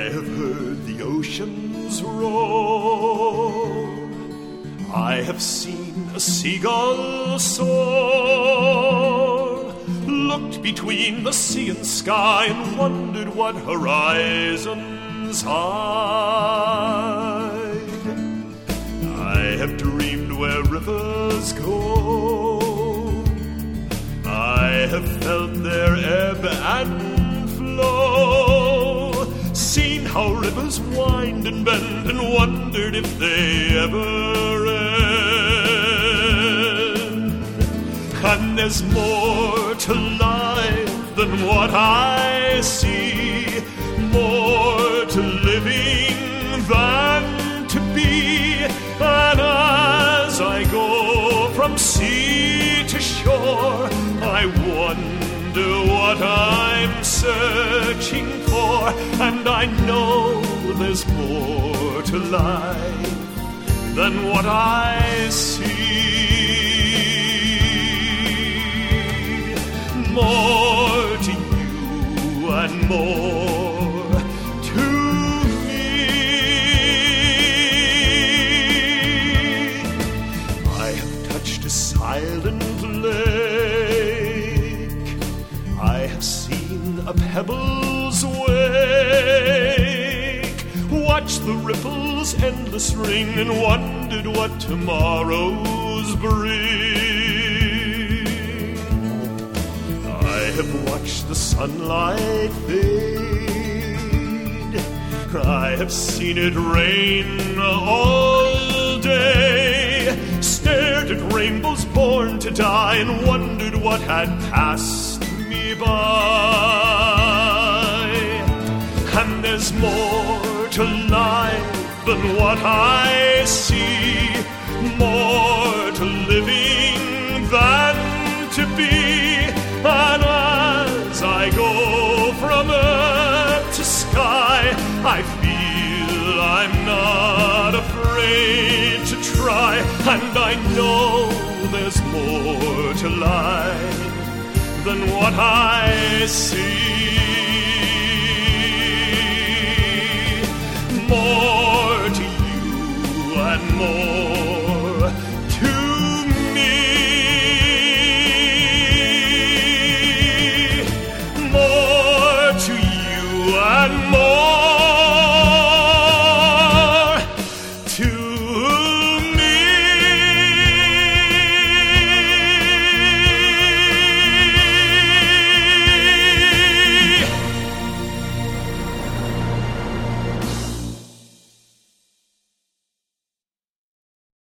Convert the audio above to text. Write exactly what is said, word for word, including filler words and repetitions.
have heard the oceans roar. I have seen a seagull soar, looked between the sea and sky and wondered what horizons hide. I have dreamed where rivers go, I have felt their ebb and flow, seen how rivers wind and bend and wondered if they ever end. And there's more to life than what I see, more to living than to be. And as I go from sea to shore, I wonder what I'm searching for. And I know there's more to life than what I see. More to you and more to me. I have touched a silent lake, I have seen a pebble's wake, watched the ripples endless ring and wondered what tomorrows bring. I have watched the sunlight fade, I have seen it rain all day, stared at rainbows born to die and wondered what had passed me by. And there's more to life than what I see, more to living than to be. And as I go from earth to sky, I feel I'm not afraid to try. And I know there's more to life than what I see. More to you and more to me. More to you and more